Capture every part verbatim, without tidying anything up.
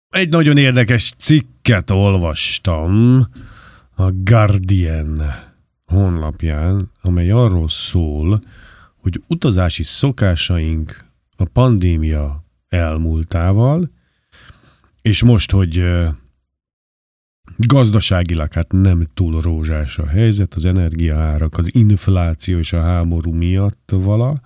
Egy nagyon érdekes cikket olvastam a Guardian honlapján, amely arról szól, hogy utazási szokásaink a pandémia elmúltával, és most, hogy gazdaságilag hát nem túl rózsás a helyzet, az energiaárak, az infláció és a háború miatt vala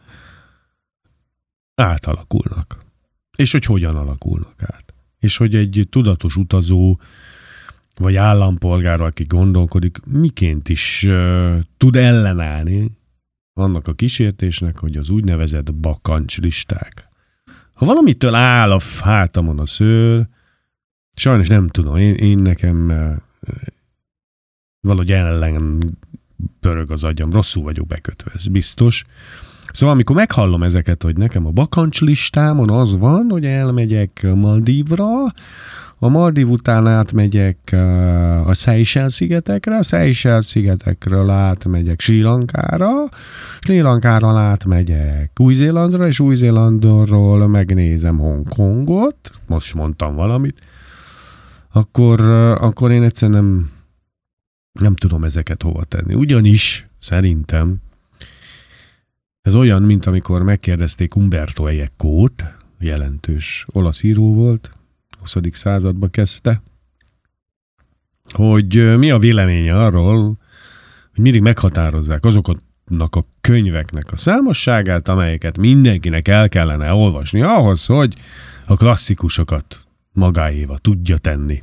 átalakulnak. És hogy hogyan alakulnak át. És hogy egy tudatos utazó, vagy állampolgár, aki gondolkodik, miként is uh, tud ellenállni annak a kísértésnek, hogy az úgynevezett bakancslisták. Ha valamitől áll a hátamon a szőr, sajnos nem tudom, én, én nekem uh, valahogy ellen pörög az agyam, rosszul vagyok bekötve, ez biztos. Szóval amikor meghallom ezeket, hogy nekem a bakancslistámon az van, hogy elmegyek Maldívra, a Maldív után átmegyek a Seychelles-szigetekre, a Seychelles-szigetekről átmegyek Sri Lankára, Sri Lankáról átmegyek Új-Zélandra, és Új-Zélandról megnézem Hongkongot, most mondtam valamit, akkor, akkor én egyszerűen nem, nem tudom ezeket hova tenni. Ugyanis szerintem ez olyan, mint amikor megkérdezték Umberto Ecót, jelentős olasz író volt, huszadik században kezdte, hogy mi a véleménye arról, hogy mindig meghatározzák azoknak a könyveknek a számosságát, amelyeket mindenkinek el kellene olvasni ahhoz, hogy a klasszikusokat magáéva tudja tenni.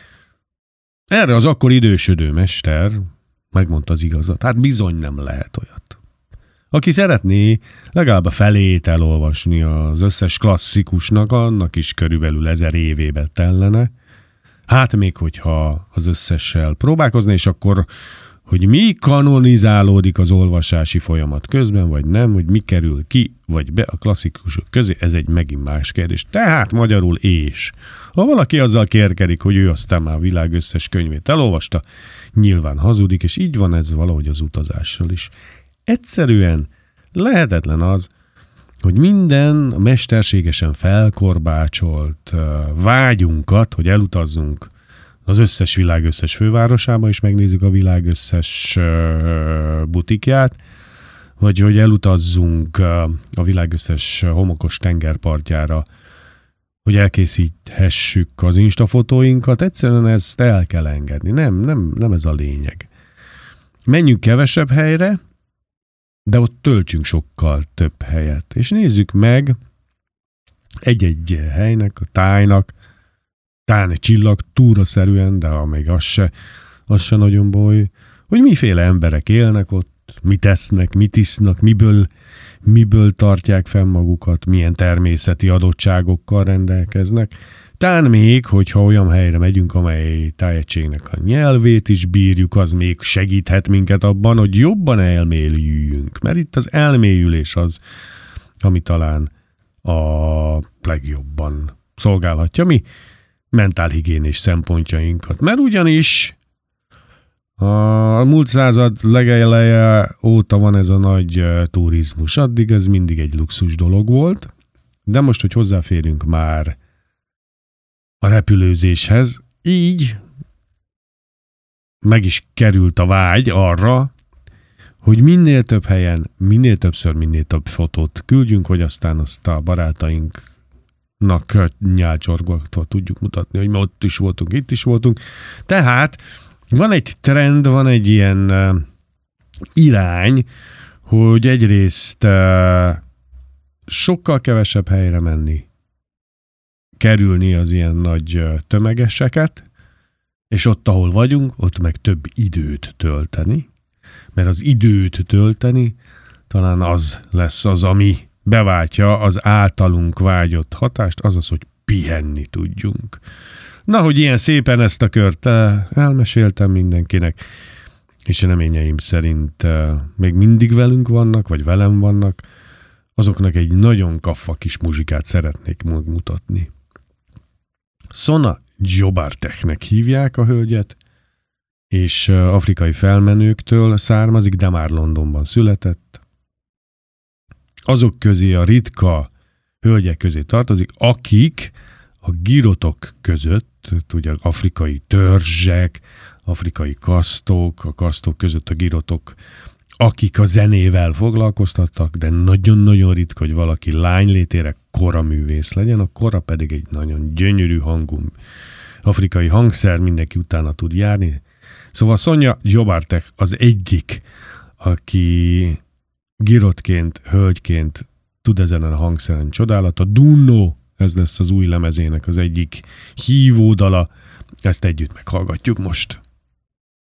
Erre az akkor idősödő mester megmondta az igazat. Hát bizony nem lehet olyat. Aki szeretné legalább a felét elolvasni az összes klasszikusnak, annak is körülbelül ezer évébe tellene. Hát még hogyha az összessel próbálkozni, és akkor, hogy mi kanonizálódik az olvasási folyamat közben, vagy nem, hogy mi kerül ki, vagy be a klasszikusok közé, ez egy megint más kérdés. Tehát magyarul és. Ha valaki azzal kérkedik, hogy ő aztán már a világ összes könyvét elolvasta, nyilván hazudik, és így van ez valahogy az utazással is. Egyszerűen lehetetlen az, hogy minden mesterségesen felkorbácsolt vágyunkat, hogy elutazzunk az összes világ összes fővárosába, és megnézzük a világ összes butikját, vagy hogy elutazzunk a világ összes homokos tengerpartjára, hogy elkészíthessük az instafotóinkat. Egyszerűen ezt el kell engedni. Nem, nem, nem ez a lényeg. Menjünk kevesebb helyre, de ott töltsünk sokkal több helyet. És nézzük meg egy-egy helynek, a tájnak, talán egy csillag túraszerűen, de ha még az se, az se nagyon baj, hogy miféle emberek élnek ott, mit esznek, mit isznak, miből, miből tartják fenn magukat, milyen természeti adottságokkal rendelkeznek. Tán még, hogyha olyan helyre megyünk, amely tájegységnek a nyelvét is bírjuk, az még segíthet minket abban, hogy jobban elmélyüljünk. Mert itt az elmélyülés az, ami talán a legjobban szolgálhatja mi mentálhigiénés szempontjainkat. Mert ugyanis a múlt század legeleje óta van ez a nagy turizmus. Addig ez mindig egy luxus dolog volt, de most, hogy hozzáférünk már a repülőzéshez, így meg is került a vágy arra, hogy minél több helyen, minél többször, minél több fotót küldjünk, hogy aztán azt a barátainknak nyálcsorgatva tudjuk mutatni, hogy mi ott is voltunk, itt is voltunk. Tehát van egy trend, van egy ilyen uh, irány, hogy egyrészt uh, sokkal kevesebb helyre menni, kerülni az ilyen nagy tömegeseket, és ott, ahol vagyunk, ott meg több időt tölteni, mert az időt tölteni talán az lesz az, ami beváltja az általunk vágyott hatást, azaz, hogy pihenni tudjunk. Na, hogy ilyen szépen ezt a kört elmeséltem mindenkinek, és reményeim szerint még mindig velünk vannak, vagy velem vannak, azoknak egy nagyon kaffa kis muzsikát szeretnék megmutatni. Sona Jobarteknek hívják a hölgyet, és afrikai felmenőktől származik, de már Londonban született. Azok közé, a ritka hölgyek közé tartozik, akik a girotok között, ugye afrikai törzsek, afrikai kasztok, a kasztok között a girotok, akik a zenével foglalkoztattak, de nagyon-nagyon ritka, hogy valaki lánylétére koraművész legyen, a kora pedig egy nagyon gyönyörű hangú afrikai hangszer, mindenki utána tud járni. Szóval Sonja Jobarteh az egyik, aki girotként, hölgyként tud ezen a hangszeren csodálat. A Dunno, ez lesz az új lemezének az egyik hívódala, ezt együtt meghallgatjuk most.